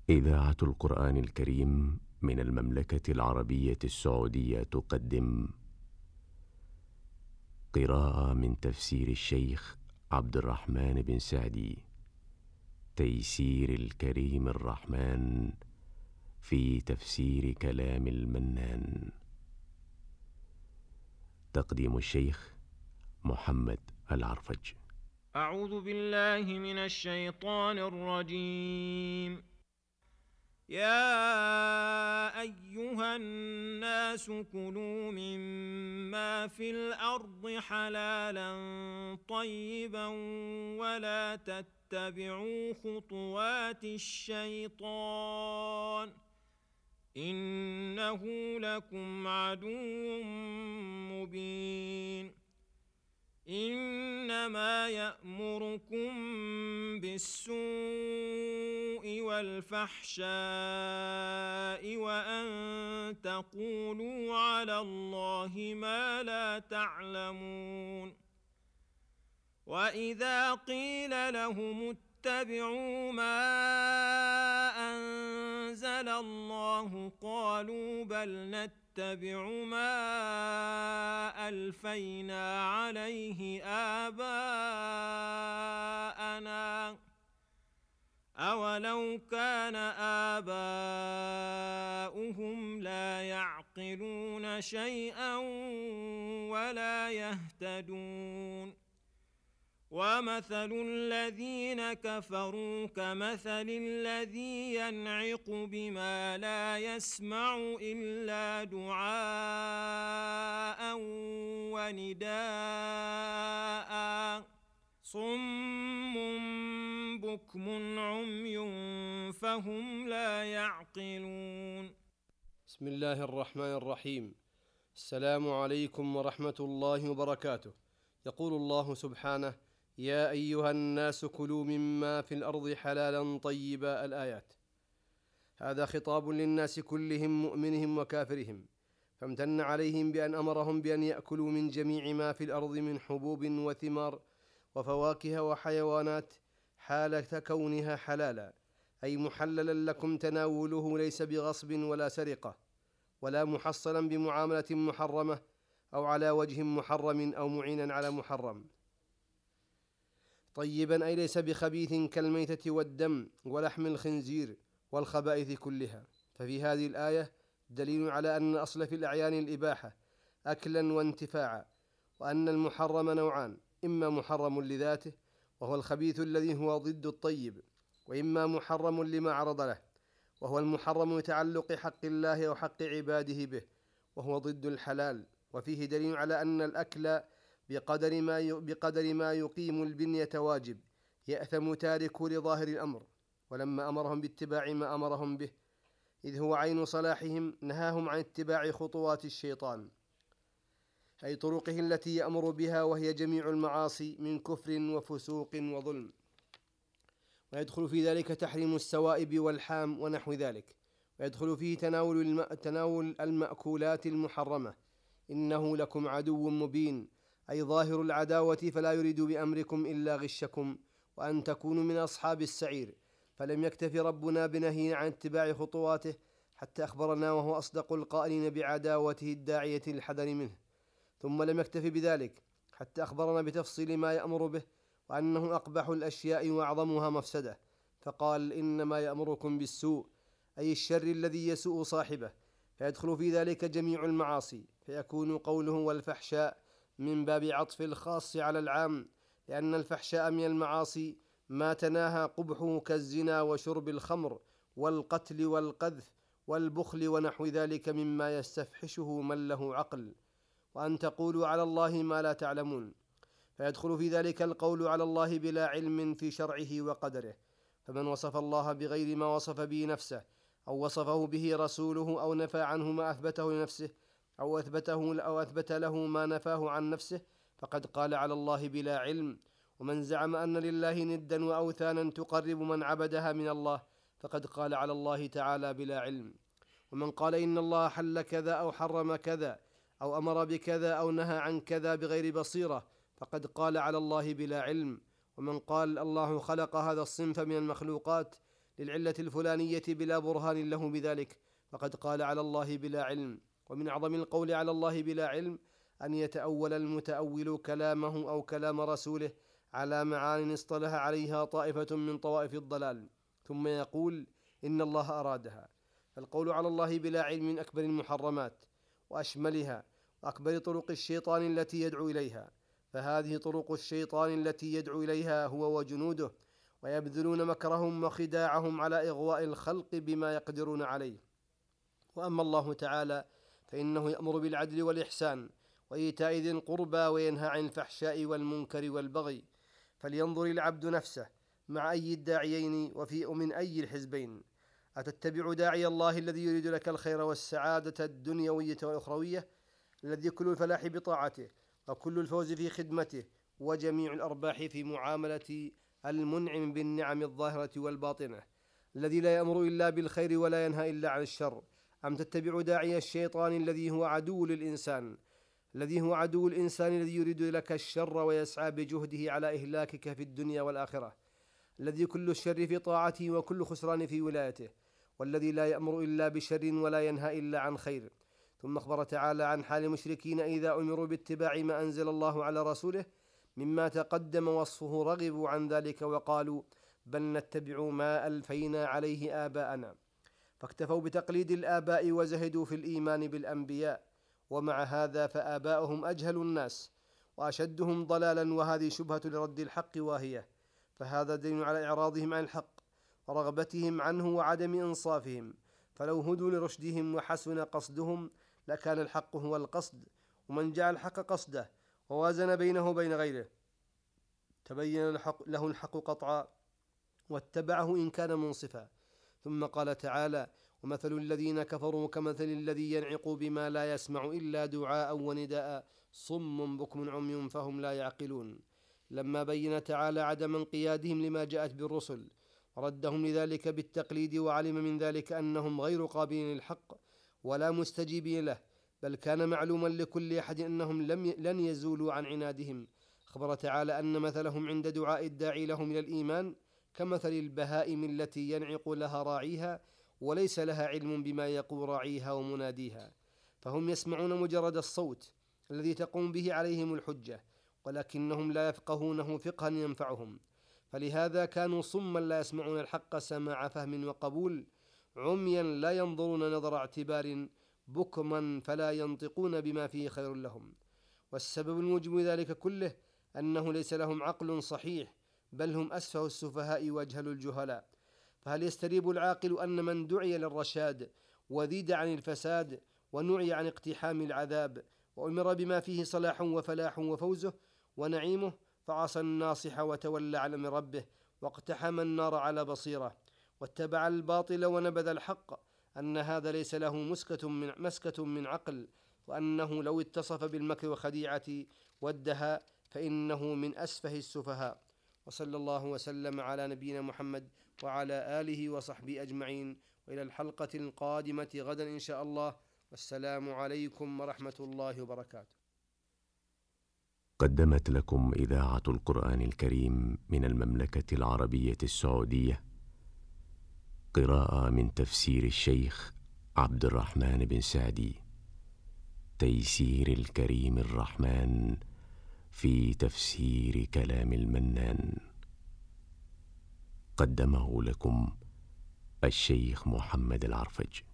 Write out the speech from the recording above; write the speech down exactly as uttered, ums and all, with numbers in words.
إذاعة القرآن الكريم من المملكة العربية السعودية تقدم قراءة من تفسير الشيخ عبد الرحمن بن سعدي، تيسير الكريم الرحمن في تفسير كلام المنان. تقديم الشيخ محمد العرفج. أعوذ بالله من الشيطان الرجيم. يا أيها الناس كلوا مما في الأرض حلالا طيبا ولا تتبعوا خطوات الشيطان إنه لكم عدو مبين. إنما يأمركم بالسوء والفحشاء وأن تقولوا على الله ما لا تعلمون. وإذا قيل لهم اتبعوا ما أنزل الله قالوا بل نتبع ما ألفينا عليه آباءنا أولو كان آباؤهم لا يعقلون شيئا ولا يهتدون. ومثل الذين كفروا كمثل الذي ينعق بما لا يسمع إلا دعاء ونداء صم بكم عمي فهم لا يعقلون. بسم الله الرحمن الرحيم. السلام عليكم ورحمة الله وبركاته. يقول الله سبحانه: يا أيها الناس كلوا مما في الأرض حلالا طيبا. الآيات. هذا خطاب للناس كلهم مؤمنهم وكافرهم، فامتن عليهم بأن أمرهم بأن يأكلوا من جميع ما في الأرض من حبوب وثمار وفواكه وحيوانات حالة كونها حلالا، أي محللا لكم تناوله ليس بغصب ولا سرقة ولا محصلا بمعاملة محرمة أو على وجه محرم أو معينا على محرم. طيبا أي ليس بخبيث كالميتة والدم ولحم الخنزير والخبائث كلها. ففي هذه الآية دليل على أن أصل في الأعيان الإباحة أكلا وانتفاعا، وأن المحرم نوعان: إما محرم لذاته وهو الخبيث الذي هو ضد الطيب، وإما محرم لما عرض له وهو المحرم لتعلق حق الله وحق عباده به وهو ضد الحلال. وفيه دليل على أن الأكل بقدر ما بقدر ما يقيم البنية واجب يأثم تاركه لظاهر الأمر، ولما أمرهم باتباع ما أمرهم به إذ هو عين صلاحهم نهاهم عن اتباع خطوات الشيطان، أي طرقه التي يأمر بها، وهي جميع المعاصي من كفر وفسوق وظلم. ويدخل في ذلك تحريم السوائب والحام ونحو ذلك، ويدخل فيه تناول, الم... تناول المأكولات المحرمة. إنه لكم عدو مبين، أي ظاهر العداوة، فلا يريد بأمركم إلا غشكم وأن تكونوا من أصحاب السعير. فلم يكتف ربنا بنهي عن اتباع خطواته حتى أخبرنا وهو أصدق القائلين بعداوته الداعية الحذر منه، ثم لم يكتف بذلك حتى أخبرنا بتفصيل ما يأمر به وأنه أقبح الأشياء وأعظمها مفسدة، فقال: إنما يأمركم بالسوء، أي الشر الذي يسوء صاحبه، فيدخل في ذلك جميع المعاصي، فيكون قوله والفحشاء من باب عطف الخاص على العام، لأن الفحشاء من المعاصي ما تناهى قبحه كالزنا وشرب الخمر والقتل والقذف والبخل ونحو ذلك مما يستفحشه من له عقل. وأن تقولوا على الله ما لا تعلمون، فيدخل في ذلك القول على الله بلا علم في شرعه وقدره. فمن وصف الله بغير ما وصف به نفسه أو وصفه به رسوله أو نفى عنه ما أثبته لنفسه أو أثبته أو أثبت له ما نفاه عن نفسه فقد قال على الله بلا علم. ومن زعم أن لله ندا وأوثانا تقرب من عبدها من الله فقد قال على الله تعالى بلا علم. ومن قال إن الله حل كذا أو حرم كذا أو أمر بكذا أو نهى عن كذا بغير بصيرة فقد قال على الله بلا علم. ومن قال الله خلق هذا الصنف من المخلوقات للعلة الفلانية بلا برهان له بذلك فقد قال على الله بلا علم. ومن أعظم القول على الله بلا علم أن يتأول المتأول كلامه أو كلام رسوله على معان اصطلح عليها طائفة من طوائف الضلال ثم يقول إن الله أرادها. فالقول على الله بلا علم من أكبر المحرمات وأشملها وأكبر طرق الشيطان التي يدعو إليها، فهذه طرق الشيطان التي يدعو إليها هو وجنوده، ويبذلون مكرهم وخداعهم على إغواء الخلق بما يقدرون عليه. وأما الله تعالى فإنه يأمر بالعدل والإحسان وإيتاء ذي القربى وينهى عن الفحشاء والمنكر والبغي، فلينظر العبد نفسه مع أي الداعيين وفي من أي الحزبين. أتتبع داعي الله الذي يريد لك الخير والسعادة الدنيوية والأخروية، الذي كل الفلاح بطاعته وكل الفوز في خدمته وجميع الأرباح في معاملة المنعم بالنعم الظاهرة والباطنة، الذي لا يأمر إلا بالخير ولا ينهى إلا عن الشر؟ أم تتبع داعي الشيطان الذي هو عدو للإنسان الذي هو عدو الإنسان الذي يريد لك الشر ويسعى بجهده على إهلاكك في الدنيا والآخرة، الذي كل الشر في طاعته وكل خسران في ولايته، والذي لا يأمر إلا بشر ولا ينهى إلا عن خير. ثم أخبر تعالى عن حال المشركين إذا أمروا باتباع ما أنزل الله على رسوله مما تقدم وصفه رغبوا عن ذلك وقالوا بل نتبع ما ألفينا عليه آباءنا، فاكتفوا بتقليد الآباء وزهدوا في الإيمان بالأنبياء. ومع هذا فآباؤهم أجهل الناس وأشدهم ضلالا، وهذه شبهة لرد الحق واهية، فهذا دليل على إعراضهم عن الحق ورغبتهم عنه وعدم إنصافهم. فلو هدوا لرشدهم وحسن قصدهم لكان الحق هو القصد، ومن جعل الحق قصده ووازن بينه وبين غيره تبين الحق له الحق قطعا واتبعه إن كان منصفا. ثم قال تعالى ومثل الذين كفروا كمثل الذي ينعق بما لا يسمع إلا دعاء ونداء صم بكم عمي فهم لا يعقلون، لما بين تعالى عدم انقيادهم لما جاءت بالرسل وردهم لذلك بالتقليد، وعلم من ذلك أنهم غير قابلين للحق ولا مستجيبين له، بل كان معلوما لكل أحد أنهم لم ي... لن يزولوا عن عنادهم. أخبر تعالى أن مثلهم عند دعاء الداعي لهم إلى الإيمان كمثل البهائم التي ينعق لها راعيها وليس لها علم بما يقول راعيها ومناديها، فهم يسمعون مجرد الصوت الذي تقوم به عليهم الحجة، ولكنهم لا يفقهونه فقها ينفعهم، فلهذا كانوا صما لا يسمعون الحق سماع فهم وقبول، عميا لا ينظرون نظر اعتبار، بكما فلا ينطقون بما فيه خير لهم. والسبب الموجب ذلك كله أنه ليس لهم عقل صحيح، بل هم أسفه السفهاء وأجهل الجهلاء. فهل يستريب العاقل أن من دعي للرشاد وذيد عن الفساد ونعي عن اقتحام العذاب وأمر بما فيه صلاح وفلاح وفوزه ونعيمه فعصى الناصح وتولى عن أمر ربه واقتحم النار على بصيرة واتبع الباطل ونبذ الحق، أن هذا ليس له مسكة من, مسكة من عقل، وأنه لو اتصف بالمكر والخديعة والدهاء فإنه من أسفه السفهاء. وصلى الله وسلم على نبينا محمد وعلى آله وصحبه أجمعين، وإلى الحلقة القادمة غدا إن شاء الله، والسلام عليكم ورحمة الله وبركاته. قدمت لكم إذاعة القرآن الكريم من المملكة العربية السعودية قراءة من تفسير الشيخ عبد الرحمن بن سعدي، تيسير الكريم الرحمن في تفسير كلام المنان. قدمه لكم الشيخ محمد العرفج.